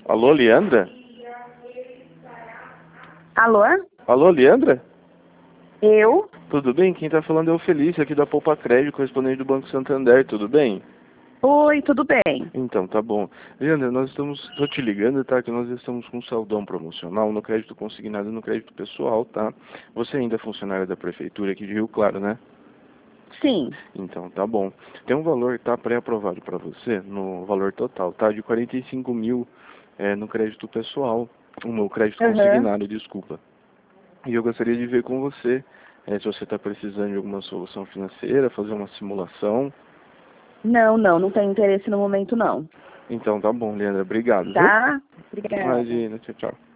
Alô, Leandra? Alô? Alô, Leandra? Eu? Tudo bem? Quem tá falando é o Felício, aqui da Poupa Crédito, correspondente do Banco Santander, tudo bem? Oi, tudo bem? Então, tá bom. Leandra, tô te ligando, tá? Que nós estamos com um saldão promocional no crédito consignado e no crédito pessoal, tá? Você ainda é funcionária da prefeitura aqui de Rio Claro, né? Sim. Então, tá bom. Tem um valor, tá, pré-aprovado para você, no valor total, tá? De 45 mil no crédito pessoal, no crédito Aham. consignado, desculpa. E eu gostaria de ver com você se você está precisando de alguma solução financeira, fazer uma simulação. Não tenho interesse no momento não. Então, tá bom, Leandra. Obrigado, viu? Tá? Obrigada. Imagina, tchau, tchau.